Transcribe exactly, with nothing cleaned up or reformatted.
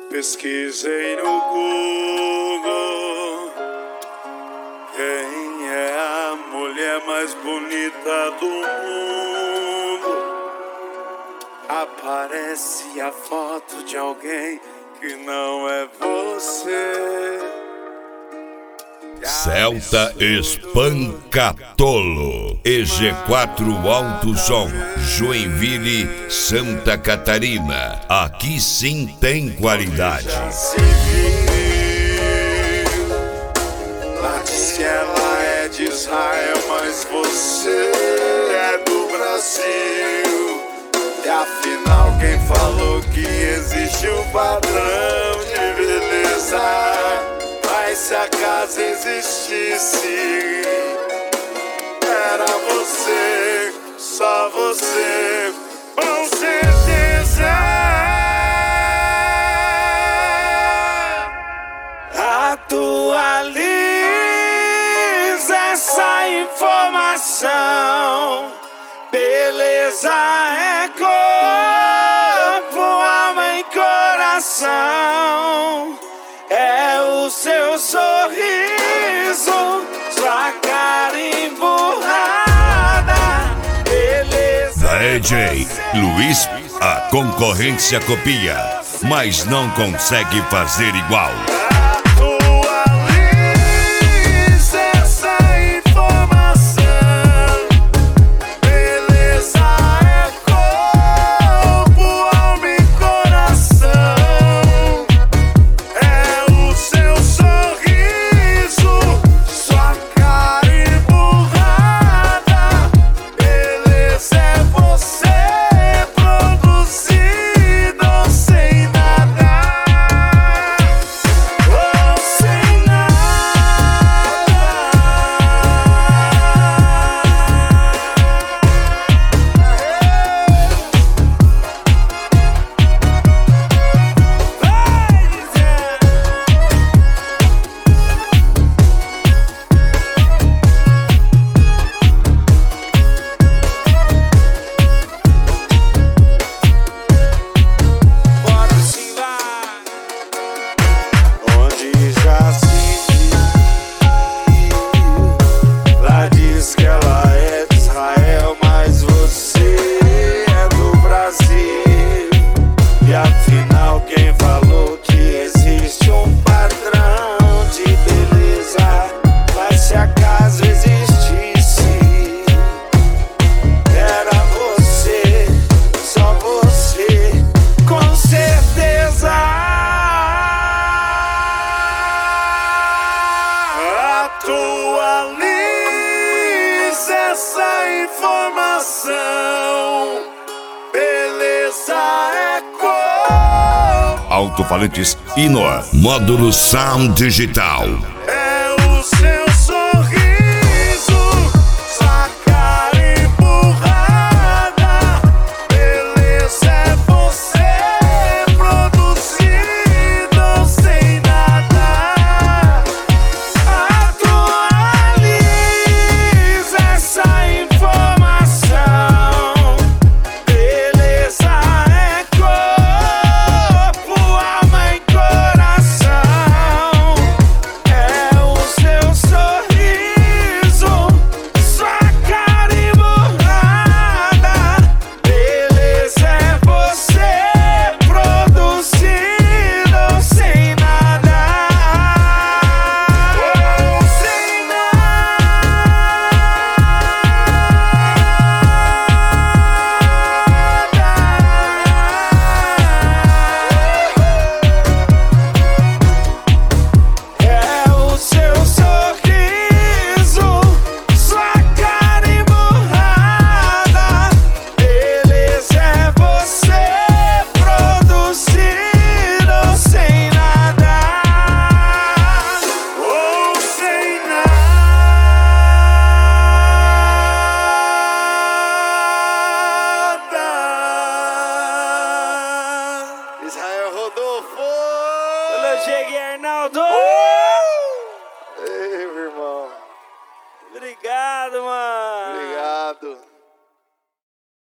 Pesquisei no Google quem é a mulher mais bonita do mundo. Aparece a foto de alguém que não é você. Celta Espancatolo, E G quatro Alto Som, Joinville, Santa Catarina. Aqui sim tem qualidade. Lá diz que ela é de Israel, mas você é do Brasil. E afinal quem falou que existe um padrão de beleza? Mas se acaso existisse, era você, só você, com certeza. Atualiza essa informação. Beleza é corpo, alma e coração. É o seu sorriso, sua cara emburrada. Beleza. A D J Luiz, a concorrência copia, mas não consegue fazer igual. Atualiza essa informação. Beleza é corpo, alma e coração. É o seu sorriso, sua cara emburrada. Beleza é você produzido sem nada, ou sem bora sim lá, onde já se viu. Lá diz que ela é de Israel, mas você é do Brasil. E afinal quem falou que existe um padrão de beleza? Mas se acaso existisse, era você, só você, com certeza. Atualiza essa informação. Beleza é cor. Alto-falantes Inor, módulo Sound Digital. É